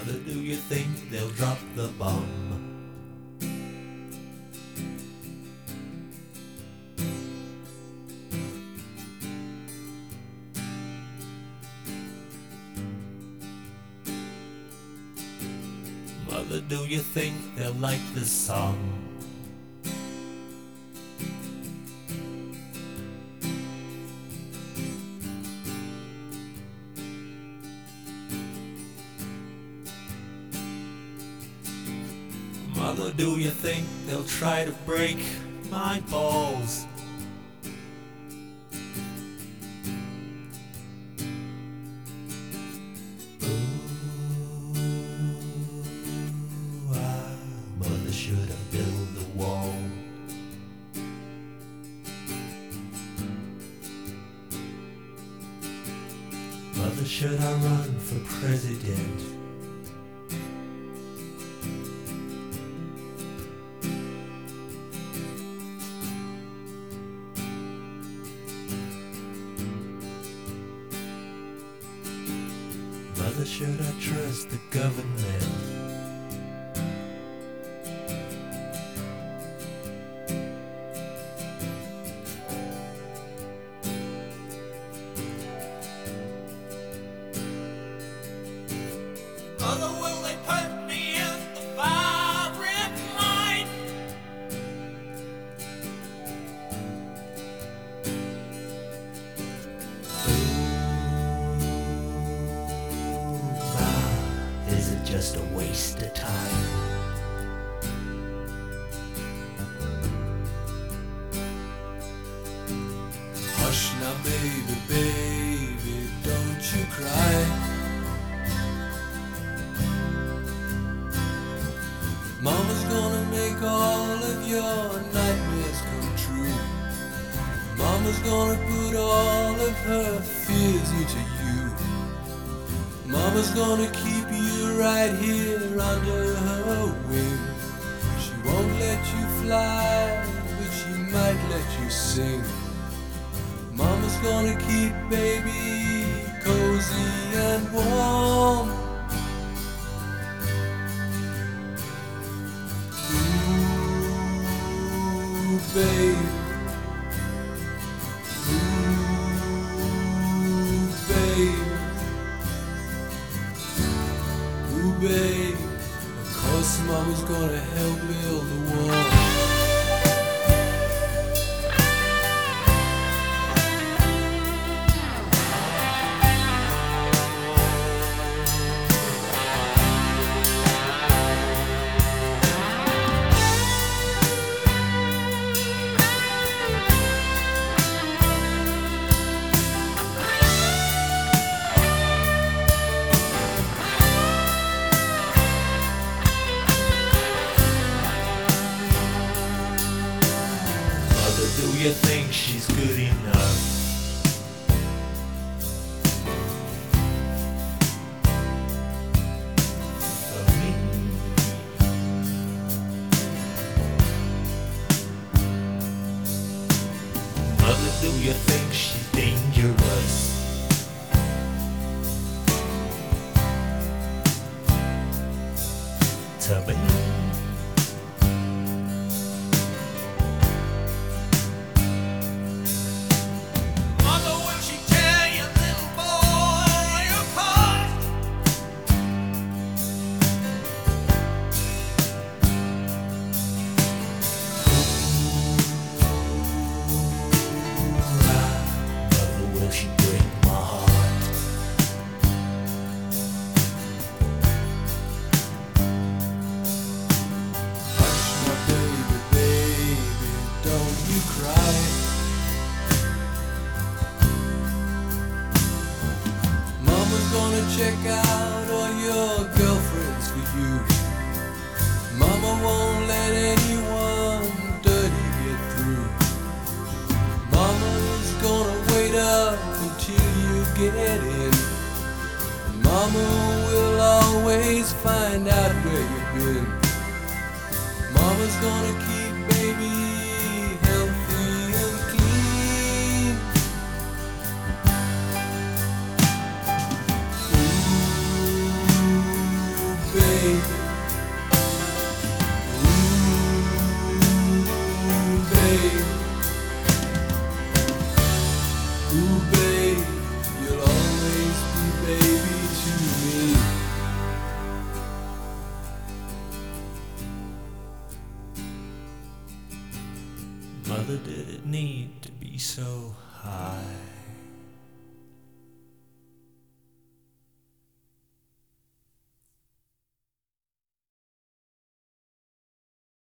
Mother, do you think they'll drop the bomb? Mother, do you think they'll like this song? Mother, do you think they'll try to break my balls? Mother, should I build the wall? Mother, should I run for president? Mother, should I trust the government? Mother, will they put me in the firing line? Is it just a waste of time? Hush now, baby, baby, don't you cry. Mama's gonna make all of your nightmares come true. Mama's gonna put all of her fears into you. Mama's gonna keep you right here under her wing. She won't let you fly, but she might let you sing. Mama's gonna keep baby cozy and warm. Ooh, babe. Ooh, babe. Ooh, babe. Of course Mama's gonna help build the wall. Mother, do you think she's good enough? For me? Mother, do you think she's dangerous? To me? Mother, will she tear your little boy apart? Mother, will she break my heart? Hush now, baby, baby, don't you cry. Mama's gonna check out all your girlfriends for you. Mama won't let anyone dirty get through. Mama's gonna wait up until you get in. Mama will always find out where you've been. Mama's gonna keep baby healthy and clean. Ooh, Ooh, babe, you'll always be baby to me. Mother, did it need to be so high?